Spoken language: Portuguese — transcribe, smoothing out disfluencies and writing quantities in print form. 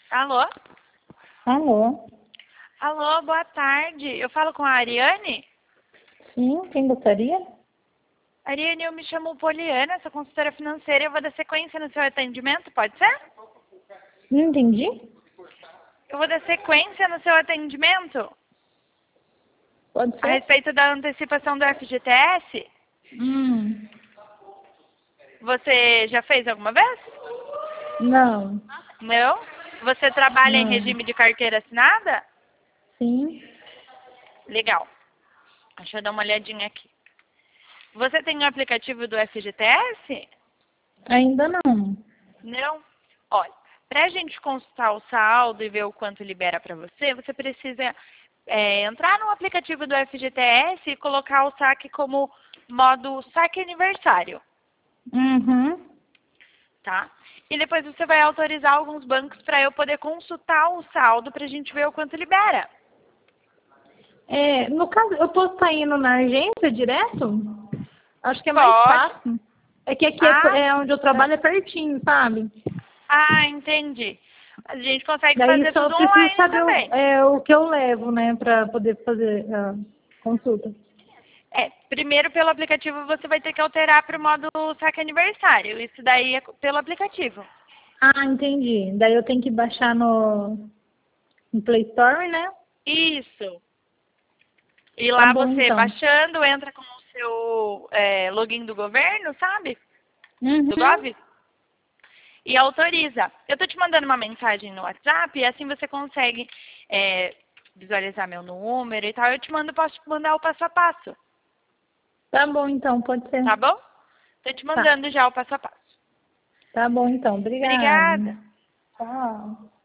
Alô? Alô? Alô, boa tarde. Eu falo com a Ariane? Sim, quem gostaria? Ariane, eu me chamo Poliana, sou consultora financeira e eu vou dar sequência no seu atendimento, pode ser? Não entendi. Eu vou dar sequência no seu atendimento Pode a ser? respeito da antecipação do FGTS. Hum, Você já fez alguma vez? não. Não? Você trabalha em Não. regime de carteira assinada? Sim, Legal. Deixa eu dar uma olhadinha aqui. Você tem o aplicativo do FGTS? ainda não. Não? Olha, para a gente consultar o saldo e ver o quanto libera para você, você precisa entrar no aplicativo do FGTS e colocar o saque como modo saque aniversário, Uhum. tá? E depois você vai autorizar alguns bancos para eu poder consultar o saldo para a gente ver o quanto libera. No caso, eu posso estar indo na agência direto? Acho que é mais Pode. fácil. É que aqui Ah, é onde eu trabalho é pertinho, sabe? entendi. A gente consegue Daí fazer só tudo preciso online saber também. o que eu levo, né, pra poder fazer a consulta. Primeiro pelo aplicativo você vai ter que alterar para o modo saque aniversário. Isso daí é pelo aplicativo. Ah, entendi. Daí eu tenho que baixar no Play Store, né? Isso. E Tá lá bom, você então. baixando, entra com o seu login do governo, sabe? Do Uhum. Gov. E autoriza. Eu tô te mandando uma mensagem no WhatsApp e assim você consegue visualizar meu número e tal. Posso te mandar o passo a passo. Tá bom, então, pode ser. Tá bom? Tô te Tá. mandando já o passo a passo. Tá bom, então. Obrigada. Obrigada. Tchau.